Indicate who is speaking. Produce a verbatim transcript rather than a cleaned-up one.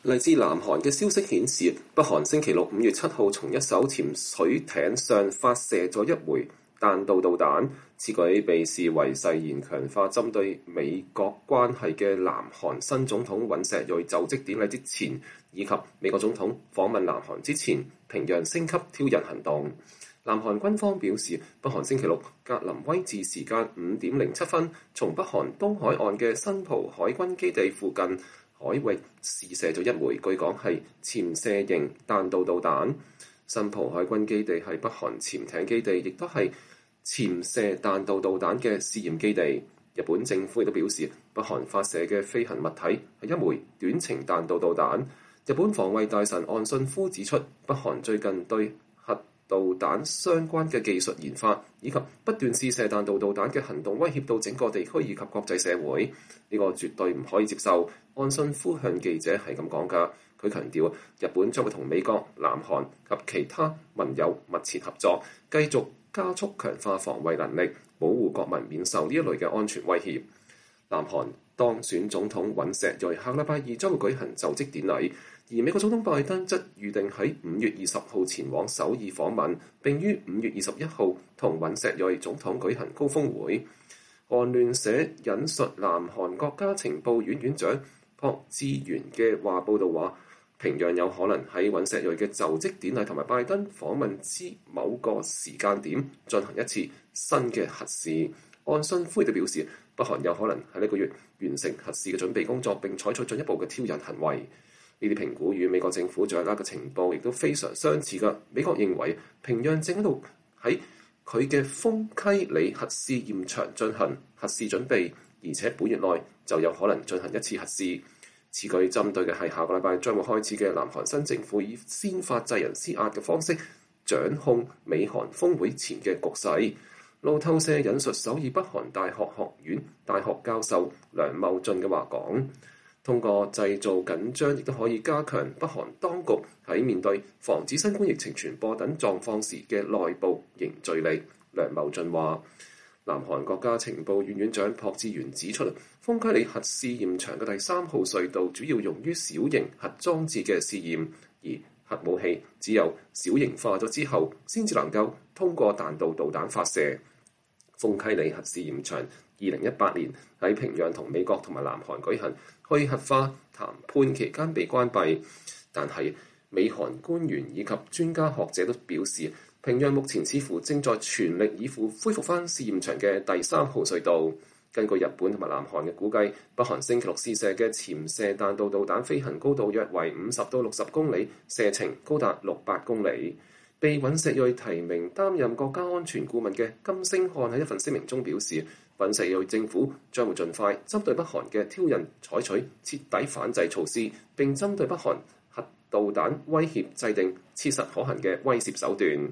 Speaker 1: 嚟自南韓嘅消息顯示，北韓星期六五月七號從一艘潛水艇上發射咗一枚彈道導彈，此舉被視為誓言強化針對美國關係嘅南韓新總統尹錫悅就職典禮之前，以及美國總統訪問南韓之前，平壤升級挑釁行動。南韓軍方表示，北韓星期六格林威治時間五點零七分，從北韓東海岸嘅新浦海軍基地附近海域試射咗一枚，據講係潛射型彈道導彈。新浦海軍基地係北韓潛艇基地，亦都係潛射彈道導彈嘅試驗基地。日本政府亦都表示，北韓發射嘅飛行物體係一枚短程彈道導彈。日本防衛大臣岸信夫指出，北韓最近對核導彈相關嘅技術研發以及不斷試射彈道導彈嘅行動，威脅到整個地區以及國際社會，呢、這個絕對唔可以接受。岸信夫向記者係咁講㗎，佢強調日本將會同美國、南韓及其他盟友密切合作，繼續加速強化防衛能力，保護國民免受呢一類嘅安全威脅。南韓當選總統尹錫悅下禮拜二將會舉行就職典禮，而美國總統拜登則預定喺五月二十號前往首爾訪問，並於五月二十一號同尹錫悅總統舉行高峰會。韓聯社引述南韓國家情報院院長朴智元嘅話報道話，平壤有可能喺尹錫悅嘅就職典禮同埋拜登訪問之某個時間點進行一次新嘅核試。岸信夫亦都表示，北韓有可能喺呢個月完成核試嘅準備工作，並採取進一步嘅挑釁行為。呢啲評估與美國政府掌握嘅情報亦都非常相似㗎。美國認為平壤正喺度喺佢嘅豐溪里核試驗場進行核試準備，而且本月內就有可能進行一次核試。此舉針對嘅係下個禮拜將會開始嘅南韓新政府以先發制人施壓嘅方式掌控美韓峰會前嘅局勢。路透社引述首爾北韓大學學院大學教授梁茂俊嘅話講，通過製造緊張，亦都可以加強北韓當局喺面對防止新冠疫情傳播等狀況時嘅內部凝聚力。梁茂俊話，南韓國家情報院院長朴智元指出，豐溪里核試驗場嘅第三號隧道主要用於小型核裝置嘅試驗，而核武器只有小型化咗之後，先至能夠通過彈道導彈發射。豐溪里核試驗場二零一八年喺平壤同美國同埋南韓舉行去核化談判期間被關閉，但係美韓官員以及專家學者都表示，平壤目前似乎正在全力以赴恢復翻試驗場嘅第三號隧道。根據日本同埋南韓嘅估計，北韓星期六試射嘅潛射彈道導彈飛行高度約為五十到六十公里，射程高達六百公里。被尹錫悅提名擔任國家安全顧問嘅金星漢喺一份聲明中表示，尹錫悅政府將會盡快針對北韓嘅挑釁採取徹底反制措施，並針對北韓核導彈威脅制定切實可行嘅威懾手段。